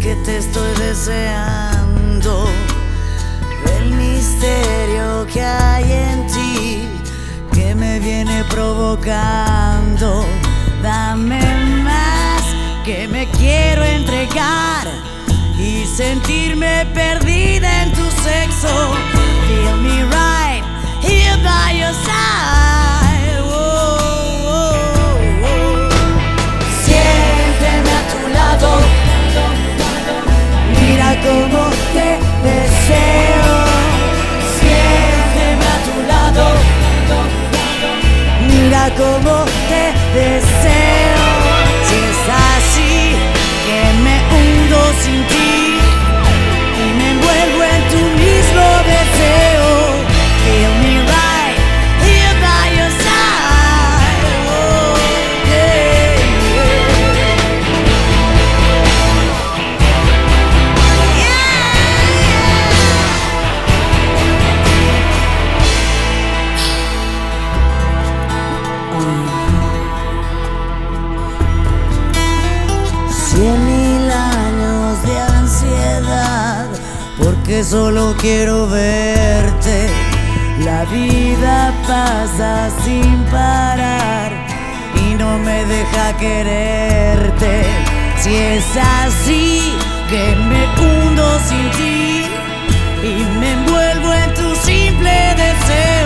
que te estoy deseando. El misterio que hay en ti, que me viene provocando. Dame más, que me quiero entregar y sentirme perdida en tu sexo. Feel me right here by your side. Oh, oh, oh. Siénteme a tu lado, mira cómo te deseo. Siénteme a tu lado, mira cómo te deseo. Si es así, que me hundo sin ti y me envuelvo en tu mismo deseo. Feel me right here by your side. Oh, yeah, Cien mil años de ansiedad, porque solo quiero verte. La vida pasa sin parar y no me deja quererte. Si es así, que me hundo sin ti y me envuelvo en tu simple deseo.